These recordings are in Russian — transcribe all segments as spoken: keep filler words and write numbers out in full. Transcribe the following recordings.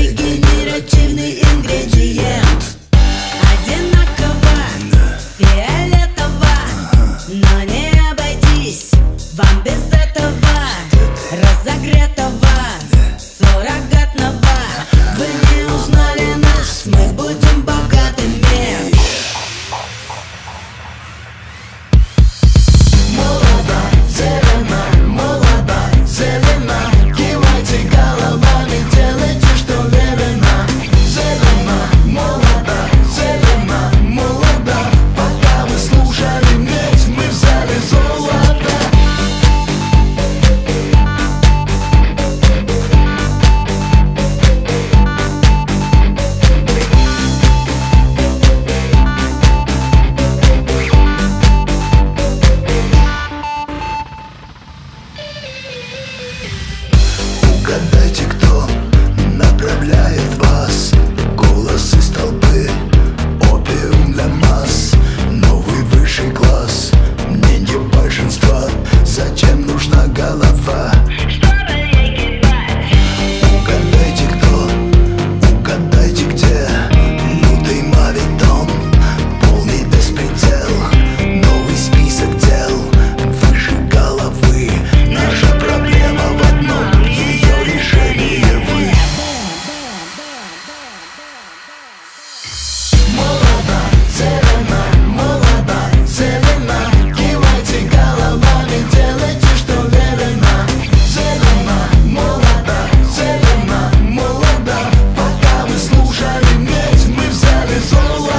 регенеративный ингредиент. Одинаково, фиолетово, но не обойтись вам без этого разогретого суррогатного. Вы не узнали нас, мы будем богатыми. Молодо, зелено, молодо, зелено, кивайте головами, делайте, что велено. Зелено, молодо, зелено, молодо, пока вы слушали медь, мы взяли золото. Угадайте, кто направляет вас. Голос из толпы, опиум для масс. Новый высший класс, мнение большинства. Зачем нужна голова? Угадайте, кто, угадайте, где. Лютый мавитон, полный беспредел. Новый список дел, выше головы. Наша проблема в одном, ее решение вы. Молодо, зелено, молодо, зелено, кивайте головами, делайте, что велено. Зелено, молодо, зелено, молодо, пока вы слушали медь, мы взяли золото.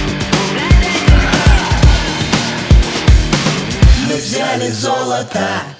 Мы взяли золото.